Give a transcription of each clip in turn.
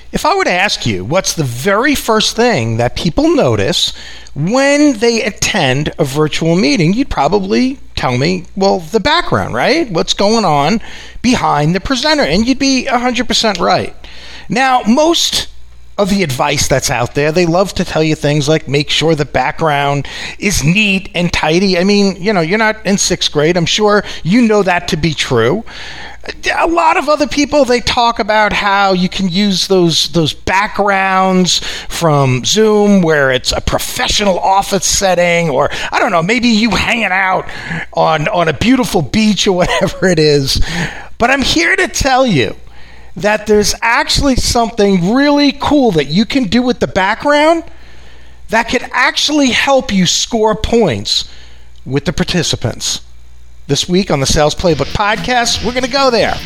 If I were to ask you what's the very first thing that people notice when they attend a virtual meeting, you'd probably tell me, well, the background, right? What's going on behind the presenter? And you'd be 100% right. Now, most of the advice that's out there, they love to tell you things like make sure the background is neat and tidy. I mean, you're not in 6th grade. I'm sure you know that to be true. A lot of other people, they talk about how you can use those backgrounds from Zoom where it's a professional office setting, or I don't know, maybe you hanging out on a beautiful beach or whatever it is. But I'm here to tell you that there's actually something really cool that you can do with the background that could actually help you score points with the participants. This week on the Sales Playbook Podcast, we're going to go there.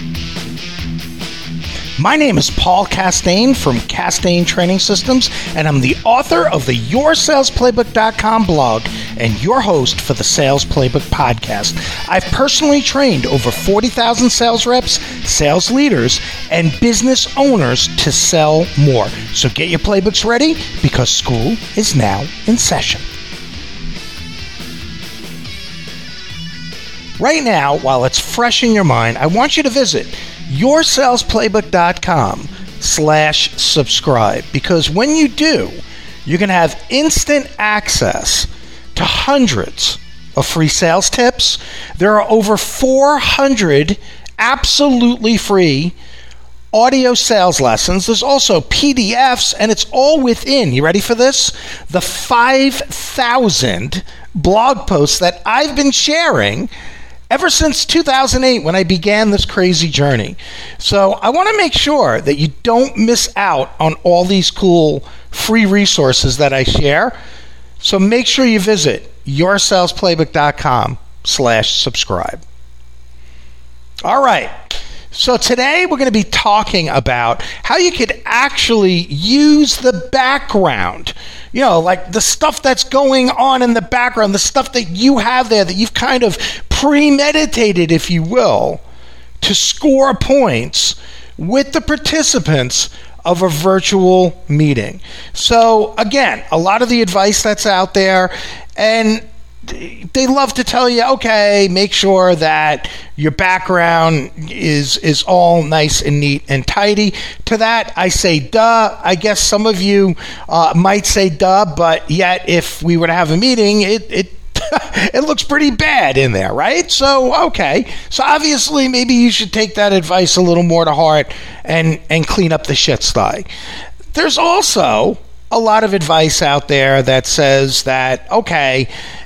My name is Paul Castaigne from Castaigne Training Systems, and I'm the author of the YourSalesPlaybook.com blog and your host for the Sales Playbook Podcast. I've personally trained over 40,000 sales reps, sales leaders, and business owners to sell more. So get your playbooks ready because school is now in session. Right now, while it's fresh in your mind, I want you to visit yoursalesplaybook.com/subscribe, because when you do, you're going to have instant access to hundreds of free sales tips. There are over 400 absolutely free audio sales lessons. There's also PDFs, and it's all within, you ready for this? The 5,000 blog posts that I've been sharing ever since 2008 when I began this crazy journey. So I want to make sure that you don't miss out on all these cool free resources that I share. So make sure you visit yoursalesplaybook.com/subscribe. All right. So today we're going to be talking about how you could actually use the background, like the stuff that's going on in the background, the stuff that you have there that you've kind of premeditated, if you will, to score points with the participants of a virtual meeting. So again, a lot of the advice that's out there, and they love to tell you, okay, make sure that your background is all nice and neat and tidy. To that, I say, duh. I guess some of you might say, duh, but yet if we were to have a meeting, it it looks pretty bad in there, right? So, okay. So obviously, maybe you should take that advice a little more to heart and clean up the shit sty. There's also a lot of advice out there that says that, okay,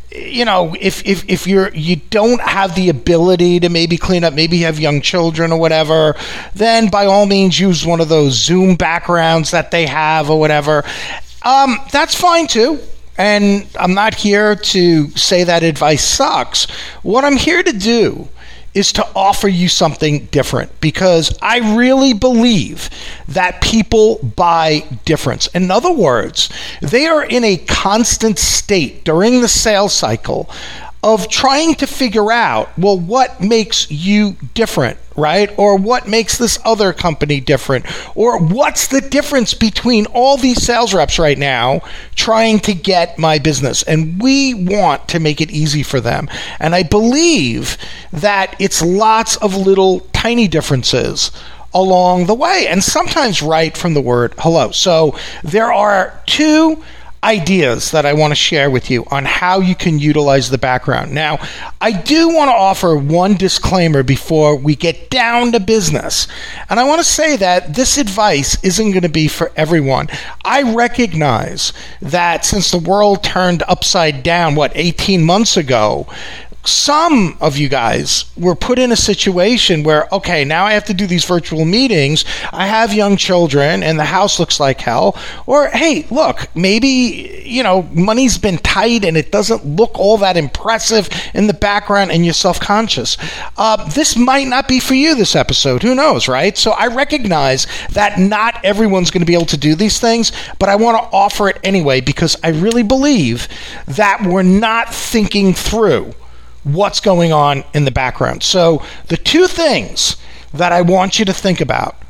if you don't have the ability to maybe clean up, maybe you have young children or whatever, then by all means use one of those Zoom backgrounds that they have or whatever. That's fine too. And I'm not here to say that advice sucks. What I'm here to do is to offer you something different, because I really believe that people buy difference. In other words, they are in a constant state during the sales cycle of trying to figure out, well, what makes you different, right? Or what makes this other company different? Or what's the difference between all these sales reps right now trying to get my business? And we want to make it easy for them. And I believe that it's lots of little tiny differences along the way, and sometimes right from the word hello. So there are two ideas that I want to share with you on how you can utilize the background. Now, I do want to offer one disclaimer before we get down to business. And I want to say that this advice isn't going to be for everyone. I recognize that since the world turned upside down, 18 months ago, some of you guys were put in a situation where, okay, now I have to do these virtual meetings. I have young children and the house looks like hell. Or, hey, look, maybe, money's been tight and it doesn't look all that impressive in the background and you're self-conscious. This might not be for you, this episode. Who knows, right? So I recognize that not everyone's going to be able to do these things, but I want to offer it anyway because I really believe that we're not thinking through what's going on in the background. So the two things that I want you to think about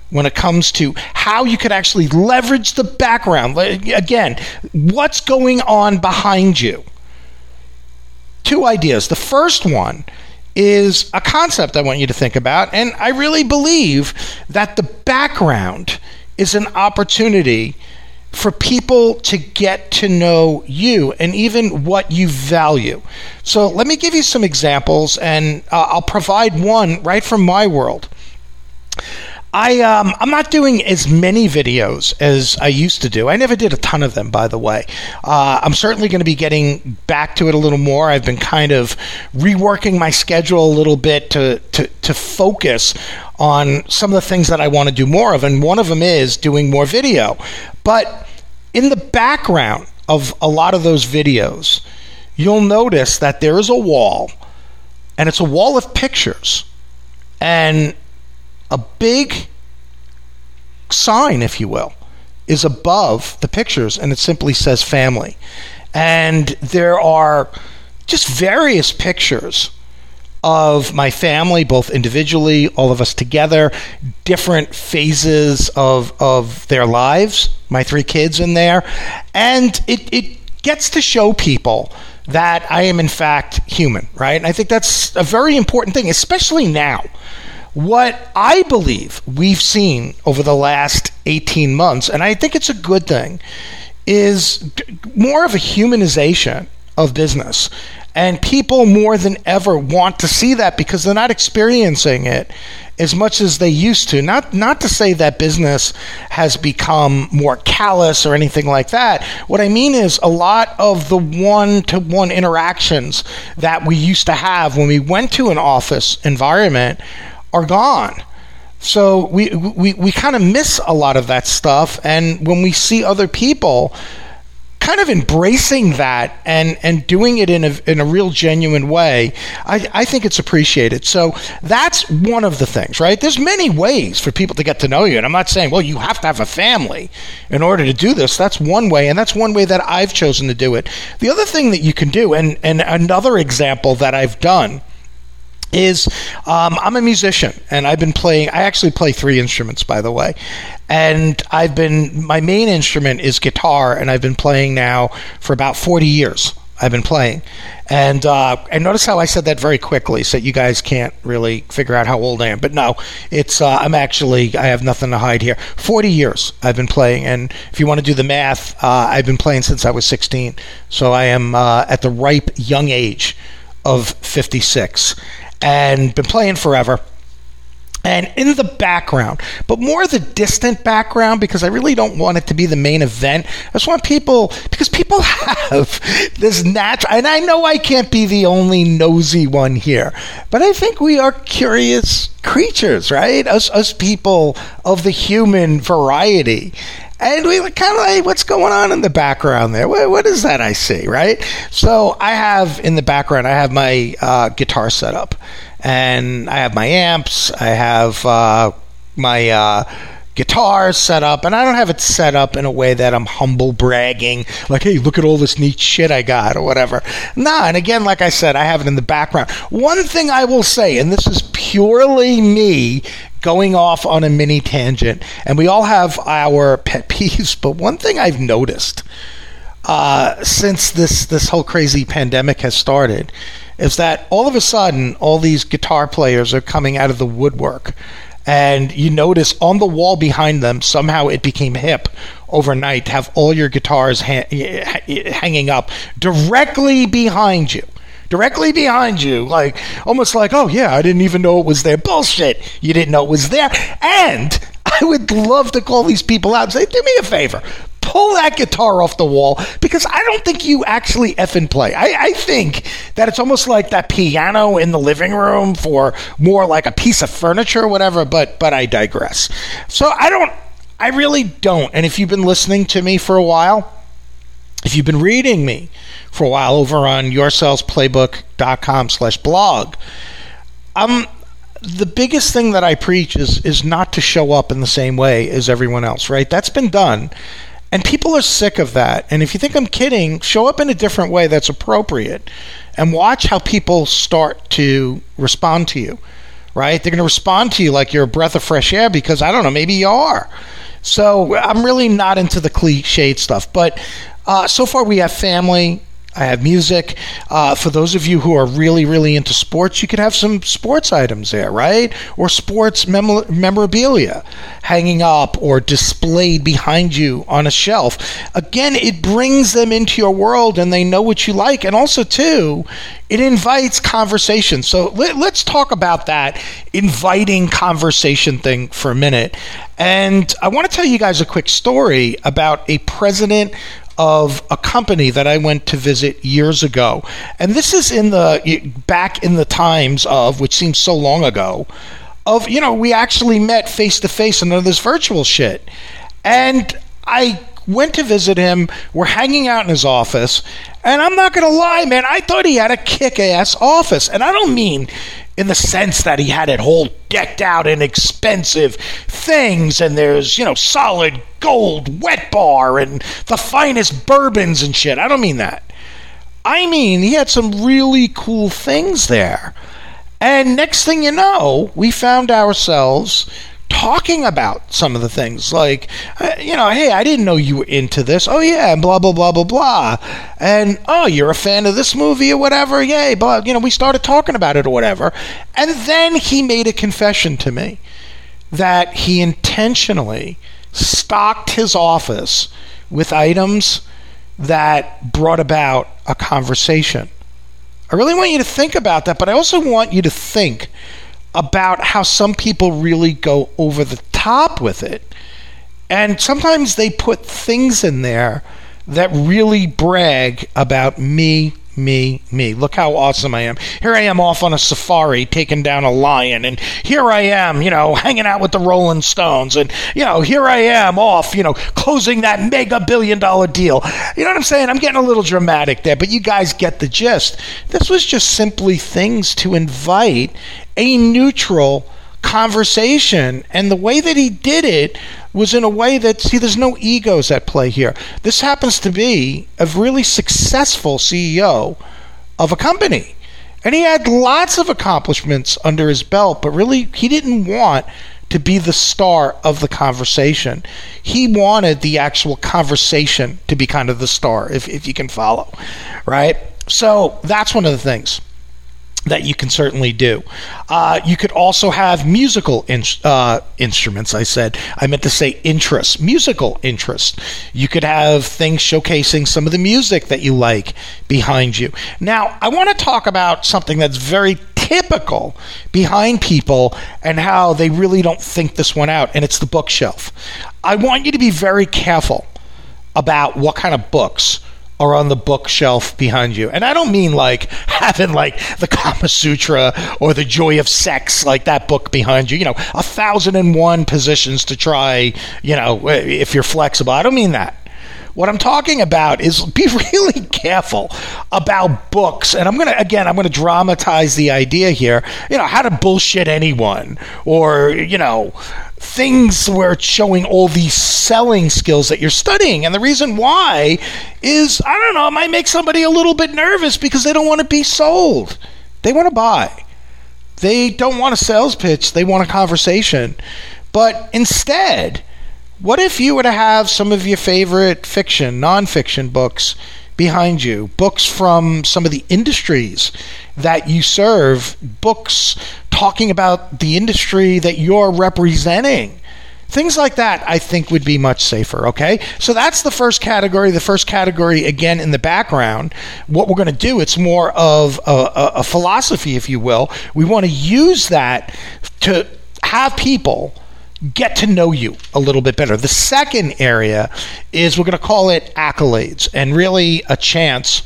when it comes to how you could actually leverage the background. Again, what's going on behind you? Two ideas. The first one is a concept I want you to think about, and I really believe that the background is an opportunity for people to get to know you and even what you value. So let me give you some examples, and I'll provide one right from my world. I'm not doing as many videos as I used to do. I never did a ton of them, by the way. I'm certainly going to be getting back to it a little more. I've been kind of reworking my schedule a little bit to focus on some of the things that I want to do more of, and one of them is doing more video. But in the background of a lot of those videos, you'll notice that there is a wall, and it's a wall of pictures, and a big sign, if you will, is above the pictures, and it simply says family. And there are just various pictures of my family, both individually, all of us together, different phases of their lives, my 3 kids in there. And it gets to show people that I am in fact human, right? And I think that's a very important thing, especially now. What I believe we've seen over the last 18 months, and I think it's a good thing, is more of a humanization of business. And people more than ever want to see that because they're not experiencing it as much as they used to. Not to say that business has become more callous or anything like that. What I mean is a lot of the one-to-one interactions that we used to have when we went to an office environment are gone. So we kind of miss a lot of that stuff, and when we see other people kind of embracing that and doing it in a real genuine way, I think it's appreciated. So that's one of the things, right? There's many ways for people to get to know you, and I'm not saying, well, you have to have a family in order to do this. That's one way, and that's one way that I've chosen to do it. The other thing that you can do, and another example that I've done, is I'm a musician, and I've been playing. I actually play 3 instruments, by the way, and my main instrument is guitar, and I've been playing now for about 40 years. I've been playing, and notice how I said that very quickly, so you guys can't really figure out how old I am. But no, it's I have nothing to hide here. 40 years I've been playing, and if you want to do the math, I've been playing since I was 16. So I am at the ripe young age of 56. And been playing forever. And in the background, but more the distant background, because I really don't want it to be the main event. I just want people, because people have this natural, and I know I can't be the only nosy one here, but I think we are curious creatures, right? Us people of the human variety. And we kind of like, what's going on in the background there? What is that I see, right? So I have in the background, I have my guitar set up, and I have my amps, I have my guitar set up, and I don't have it set up in a way that I'm humble bragging, like, hey, look at all this neat shit I got, or whatever. Nah, and again, like I said, I have it in the background. One thing I will say, and this is purely me going off on a mini tangent, and we all have our pet peeves, but one thing I've noticed since this whole crazy pandemic has started is that all of a sudden all these guitar players are coming out of the woodwork, and you notice on the wall behind them, somehow it became hip overnight to have all your guitars hanging up directly behind you. Directly behind you, like almost like, oh yeah, I didn't even know it was there. Bullshit, you didn't know it was there. And I would love to call these people out and say, do me a favor, pull that guitar off the wall, because I don't think you actually effing play. I think that it's almost like that piano in the living room for more like a piece of furniture or whatever, but I digress. So I really don't. And if you've been listening to me for a while, if you've been reading me for a while over on yoursalesplaybook.com/blog, the biggest thing that I preach is not to show up in the same way as everyone else, right? That's been done. And people are sick of that. And if you think I'm kidding, show up in a different way that's appropriate, and watch how people start to respond to you. right? They're going to respond to you like you're a breath of fresh air because, I don't know, maybe you are. So I'm really not into the cliched stuff. But so far we have family. I have music. For those of you who are really, really into sports, you could have some sports items there, right? Or sports memorabilia hanging up or displayed behind you on a shelf. Again, it brings them into your world and they know what you like. And also, too, it invites conversation. So let's talk about that inviting conversation thing for a minute. And I want to tell you guys a quick story about a president of a company that I went to visit years ago. And this is back in the times of, which seems so long ago, of, we actually met face to face and none of this virtual shit. And I went to visit him. We're hanging out in his office. And I'm not going to lie, man, I thought he had a kick-ass office. And I don't mean in the sense that he had it all decked out in expensive things and there's, solid gold wet bar and the finest bourbons and shit. I don't mean that. I mean, he had some really cool things there. And next thing you know, we found ourselves talking about some of the things like, hey, I didn't know you were into this. Oh, yeah, and blah, blah, blah, blah, blah. And, oh, you're a fan of this movie or whatever. Yay, but, we started talking about it or whatever. And then he made a confession to me that he intentionally stocked his office with items that brought about a conversation. I really want you to think about that, but I also want you to think about how some people really go over the top with it. And sometimes they put things in there that really brag about me. Look how awesome I am. Here I am off on a safari taking down a lion. And here I am, hanging out with the Rolling Stones. And, here I am off, closing that mega billion-dollar deal. You know what I'm saying? I'm getting a little dramatic there, but you guys get the gist. This was just simply things to invite a neutral conversation. And the way that he did it was in a way that, there's no egos at play here. This happens to be a really successful CEO of a company. And he had lots of accomplishments under his belt, but really he didn't want to be the star of the conversation. He wanted the actual conversation to be kind of the star, if you can follow, right? So that's one of the things that you can certainly do. You could also have musical instruments. I meant to say interests, musical interests. You could have things showcasing some of the music that you like behind you. Now, I want to talk about something that's very typical behind people and how they really don't think this one out, and it's the bookshelf. I want you to be very careful about what kind of books are on the bookshelf behind you. And I don't mean like having like the Kama Sutra or the Joy of Sex, like that book behind you, 1,001 positions to try, if you're flexible. I don't mean that. What I'm talking about is be really careful about books. And I'm going to dramatize the idea here, how to bullshit anyone or, things where it's showing all these selling skills that you're studying. And the reason why is, I don't know, it might make somebody a little bit nervous because they don't want to be sold. They want to buy. They don't want a sales pitch. They want a conversation. But instead, what if you were to have some of your favorite fiction, nonfiction books behind you, books from some of the industries that you serve, books talking about the industry that you're representing? Things like that, I think, would be much safer, okay? So that's the first category. The first category, again, in the background, what we're going to do, it's more of a philosophy, if you will. We want to use that to have people get to know you a little bit better. The second area is, we're going to call it accolades, and really a chance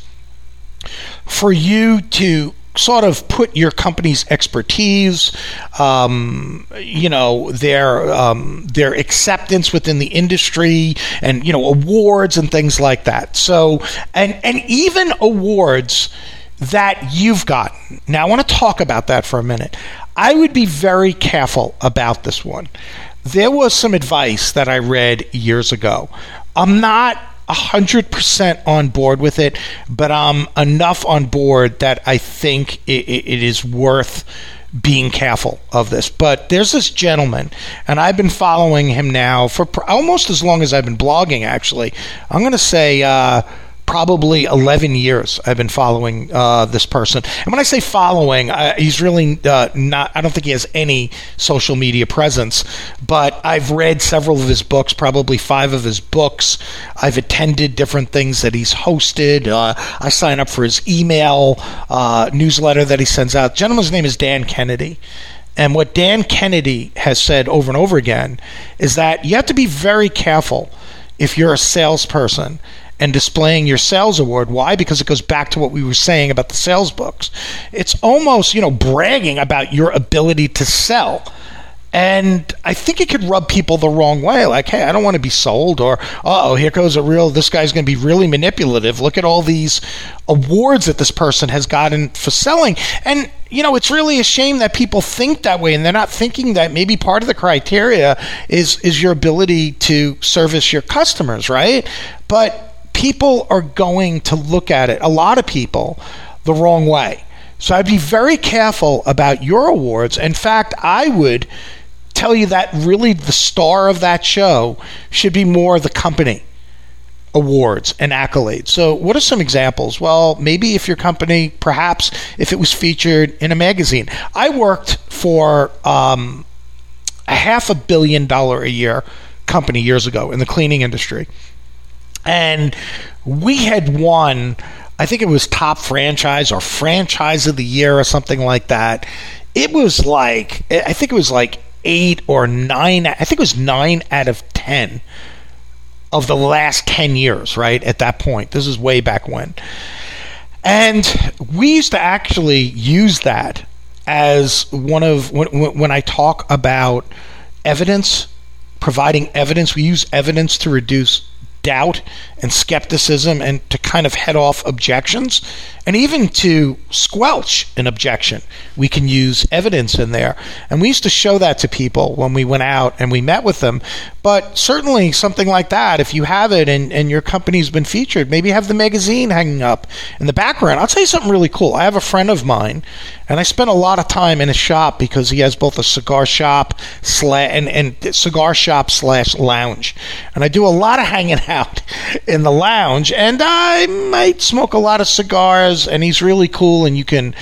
for you to sort of put your company's expertise, their acceptance within the industry, and awards and things like that. So, and even awards that you've gotten. Now, I want to talk about that for a minute. I would be very careful about this one. There was some advice that I read years ago. I'm not 100% on board with it, but I'm enough on board that I think it is worth being careful of this. But there's this gentleman, and I've been following him now for almost as long as I've been blogging, actually. I'm going to say probably 11 years I've been following this person. And when I say following, he's really not, I don't think he has any social media presence, but I've read several of his books, probably 5 of his books. I've attended different things that he's hosted. I sign up for his email newsletter that he sends out. The gentleman's name is Dan Kennedy. And what Dan Kennedy has said over and over again is that you have to be very careful if you're a salesperson and displaying your sales award. Why? Because it goes back to what we were saying about the sales books. It's almost, bragging about your ability to sell. And I think it could rub people the wrong way. Like, hey, I don't want to be sold, or, here goes this guy's going to be really manipulative. Look at all these awards that this person has gotten for selling. And, it's really a shame that people think that way, and they're not thinking that maybe part of the criteria is your ability to service your customers, right? But people are going to look at it, a lot of people, the wrong way. So I'd be very careful about your awards. In fact, I would tell you that really the star of that show should be more the company awards and accolades. So what are some examples? Well, maybe if your company, perhaps if it was featured in a magazine. I worked for a $500 million a year company years ago in the cleaning industry. And we had won, I think it was top franchise or franchise of the year or something like that. It was like, I think it was like 8 or 9, I think it was 9 out of 10 of the last 10 years, right? At that point. This is way back when. And we used to actually use that as one of, when I talk about evidence, providing evidence, we use evidence to reduce doubt and skepticism and to kind of head off objections, and even to squelch an objection. We can use evidence in there. And we used to show that to people when we went out and we met with them. But certainly something like that, if you have it and your company's been featured, maybe have the magazine hanging up in the background. I'll tell you something really cool. I have a friend of mine, and I spent a lot of time in his shop because he has both a cigar shop and cigar shop / lounge. And I do a lot of hanging out in the lounge, and I might smoke a lot of cigars, and he's really cool, and you can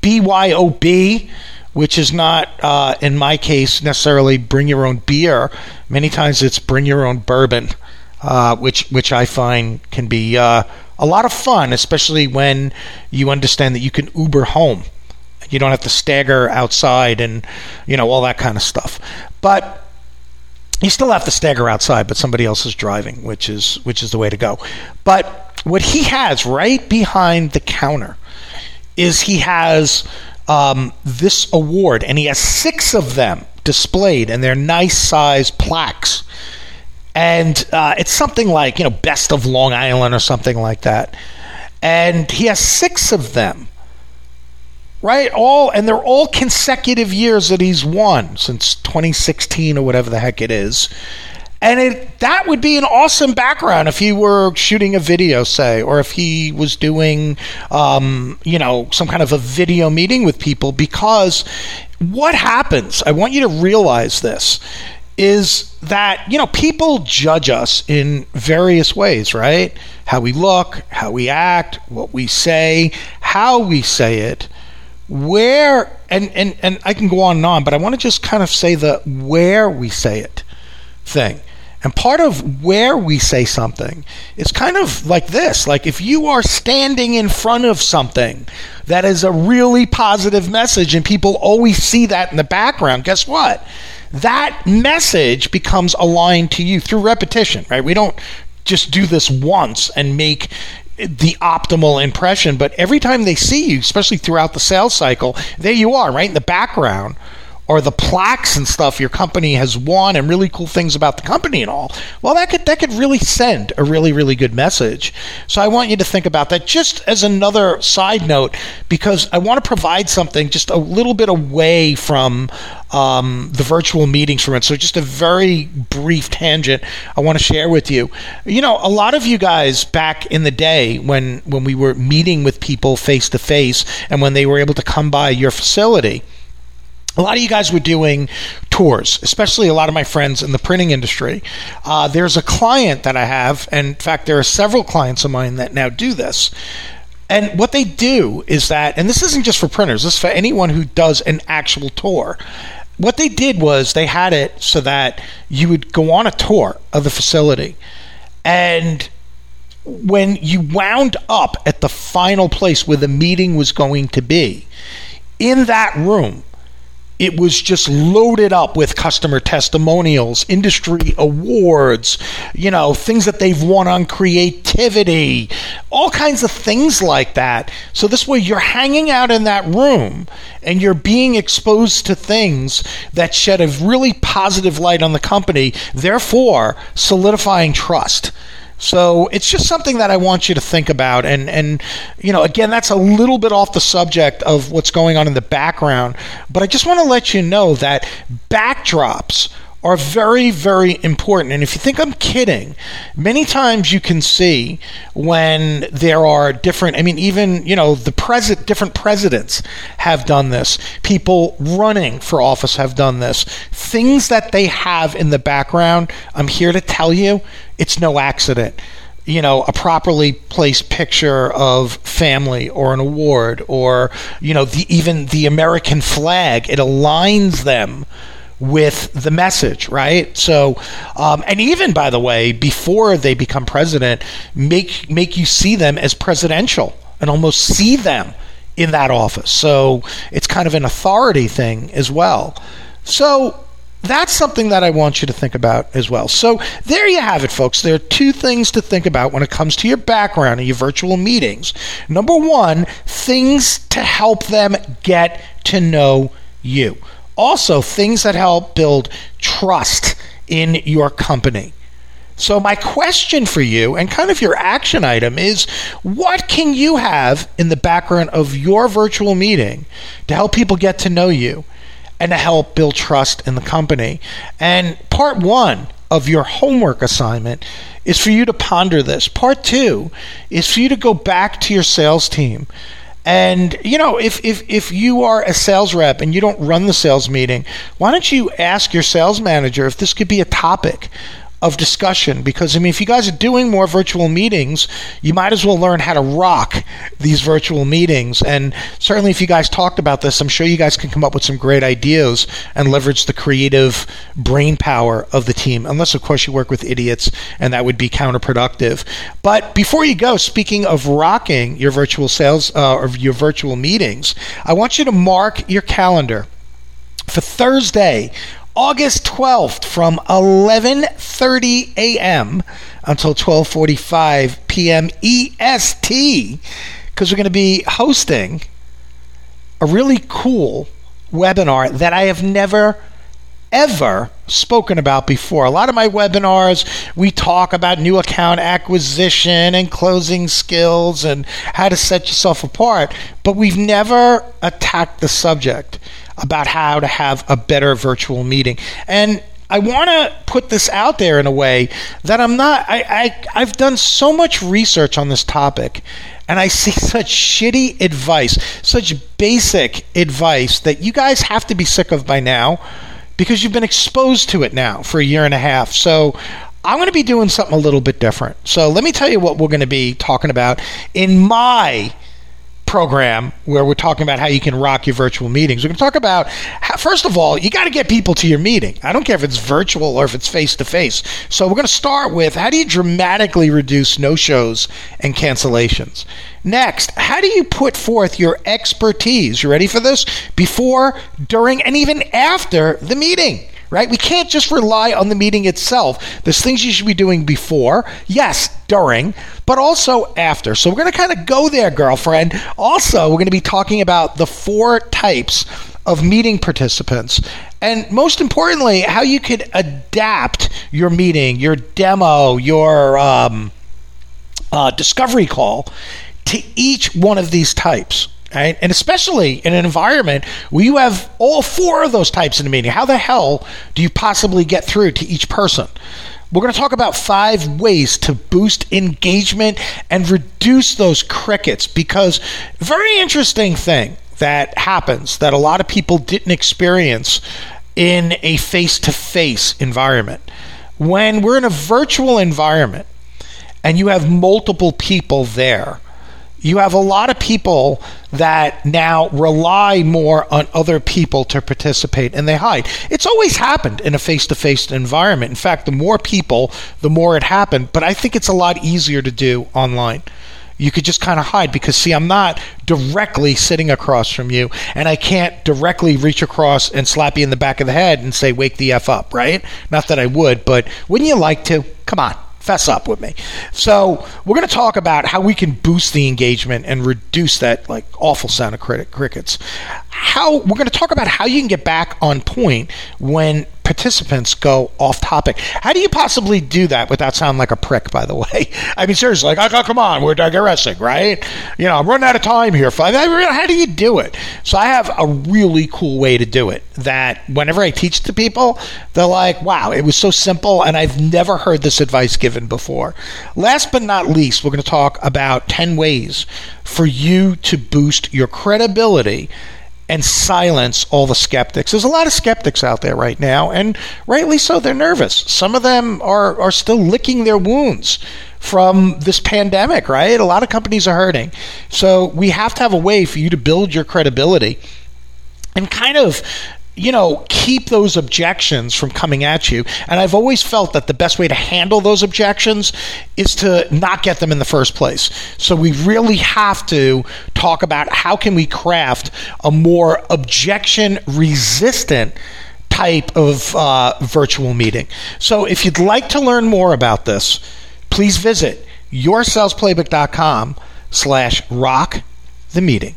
BYOB, which is not, in my case, necessarily bring your own beer. Many times it's bring your own bourbon, which I find can be a lot of fun, especially when you understand that you can Uber home. You don't have to stagger outside and, all that kind of stuff. But you still have to stagger outside, but somebody else is driving, which is the way to go. But what he has right behind the counter is he has this award, and he has 6 of them displayed, and they're nice size plaques. And it's something like, Best of Long Island or something like that. And he has 6 of them. Right? And they're all consecutive years that he's won since 2016 or whatever the heck it is. And that would be an awesome background if he were shooting a video, say, or if he was doing, some kind of a video meeting with people. Because what happens, I want you to realize this, is that, people judge us in various ways, right? How we look, how we act, what we say, how we say it. Where, and I can go on and on, but I want to just kind of say the where we say it thing. And part of where we say something is kind of like this. Like if you are standing in front of something that is a really positive message and people always see that in the background, guess what? That message becomes aligned to you through repetition, right? We don't just do this once and make the optimal impression, but every time they see you, especially throughout the sales cycle, there you are, right in the background, or the plaques and stuff your company has won and really cool things about the company and all. Well, that could really send a really, really good message. So I want you to think about that just as another side note, because I want to provide something just a little bit away from the virtual meetings from it. So just a very brief tangent I want to share with you. A lot of you guys back in the day when we were meeting with people face to face and when they were able to come by your facility, a lot of you guys were doing tours, especially a lot of my friends in the printing industry. There's a client that I have, and in fact, there are several clients of mine that now do this. And what they do is that, and this isn't just for printers, this is for anyone who does an actual tour. What they did was they had it so that you would go on a tour of the facility, and when you wound up at the final place where the meeting was going to be, in that room, it was just loaded up with customer testimonials, industry awards, things that they've won on creativity, all kinds of things like that. So this way you're hanging out in that room and you're being exposed to things that shed a really positive light on the company, therefore solidifying trust. So it's just something that I want you to think about. And again, that's a little bit off the subject of what's going on in the background. But I just want to let you know that backdrops are very, very important. And if you think I'm kidding, many times you can see when there are different, different presidents have done this. People running for office have done this. Things that they have in the background, I'm here to tell you, it's no accident. A properly placed picture of family or an award or, even the American flag, it aligns them with the message, right? So, and even, by the way, before they become president, make you see them as presidential and almost see them in that office. So it's kind of an authority thing as well. So that's something that I want you to think about as well. So there you have it, folks. There are two things to think about when it comes to your background and your virtual meetings. Number one, things to help them get to know you. Also, things that help build trust in your company. So my question for you, and kind of your action item, is what can you have in the background of your virtual meeting to help people get to know you and to help build trust in the company? And part one of your homework assignment is for you to ponder this. Part two is for you to go back to your sales team. And, if you are a sales rep and you don't run the sales meeting, why don't you ask your sales manager if this could be a topic of discussion? Because, if you guys are doing more virtual meetings, you might as well learn how to rock these virtual meetings. And certainly if you guys talked about this, I'm sure you guys can come up with some great ideas and leverage the creative brain power of the team. Unless, of course, you work with idiots, and that would be counterproductive. But before you go, speaking of rocking your virtual sales or your virtual meetings, I want you to mark your calendar for Thursday, August 12th from 11:30 a.m. until 12:45 p.m. EST, because we're going to be hosting a really cool webinar that I have never, ever spoken about before. A lot of my webinars, we talk about new account acquisition and closing skills and how to set yourself apart, but we've never attacked the subject about how to have a better virtual meeting. And I want to put this out there in a way that I've done so much research on this topic, and I see such shitty advice, such basic advice that you guys have to be sick of by now because you've been exposed to it now for a year and a half. So I'm going to be doing something a little bit different. So let me tell you what we're going to be talking about in my program, where we're talking about how you can rock your virtual meetings. We're going to talk about how, first of all, you got to get people to your meeting. I don't care if it's virtual or if it's face-to-face. So we're going to start with, how do you dramatically reduce no-shows and cancellations? Next, how do you put forth your expertise? You ready for this? Before, during, and even after the meeting. Right? We can't just rely on the meeting itself. There's things you should be doing before, yes, during, but also after. So we're going to kind of go there, girlfriend. Also, we're going to be talking about the 4 types of meeting participants. And most importantly, how you could adapt your meeting, your demo, your discovery call to each one of these types. Right? And especially in an environment where you have all 4 of those types in a meeting, how the hell do you possibly get through to each person? We're going to talk about 5 ways to boost engagement and reduce those crickets, because very interesting thing that happens that a lot of people didn't experience in a face-to-face environment. When we're in a virtual environment and you have multiple people there, you have a lot of people that now rely more on other people to participate, and they hide. It's always happened in a face-to-face environment. In fact, the more people, the more it happened. But I think it's a lot easier to do online. You could just kind of hide because, see, I'm not directly sitting across from you, and I can't directly reach across and slap you in the back of the head and say, wake the F up, right? Not that I would, but wouldn't you like to? Come on. Fess up with me. So we're going to talk about how we can boost the engagement and reduce that like awful sound of crickets. We're going to talk about how you can get back on point when participants go off topic. How do you possibly do that without sounding like a prick, by the way? I mean, seriously, like, oh, come on, we're digressing, right? I'm running out of time here. How do you do it? So I have a really cool way to do it that whenever I teach to people, they're like, wow, it was so simple, and I've never heard this advice given before. Last but not least, we're going to talk about 10 ways for you to boost your credibility and silence all the skeptics. There's a lot of skeptics out there right now, and rightly so. They're nervous. Some of them are still licking their wounds from this pandemic, right? A lot of companies are hurting. So we have to have a way for you to build your credibility and kind of keep those objections from coming at you. And I've always felt that the best way to handle those objections is to not get them in the first place. So we really have to talk about how can we craft a more objection-resistant type of virtual meeting. So if you'd like to learn more about this, please visit yoursalesplaybook.com/rock the meeting.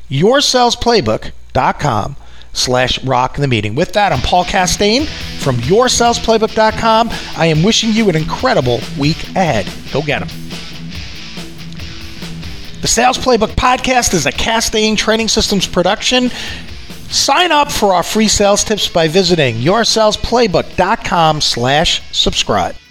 yoursalesplaybook.com/rock the meeting. With that, I'm Paul Castaigne from yoursalesplaybook.com. I am wishing you an incredible week ahead. Go get them. The Sales Playbook Podcast is a Castaigne Training Systems production. Sign up for our free sales tips by visiting yoursalesplaybook.com/subscribe.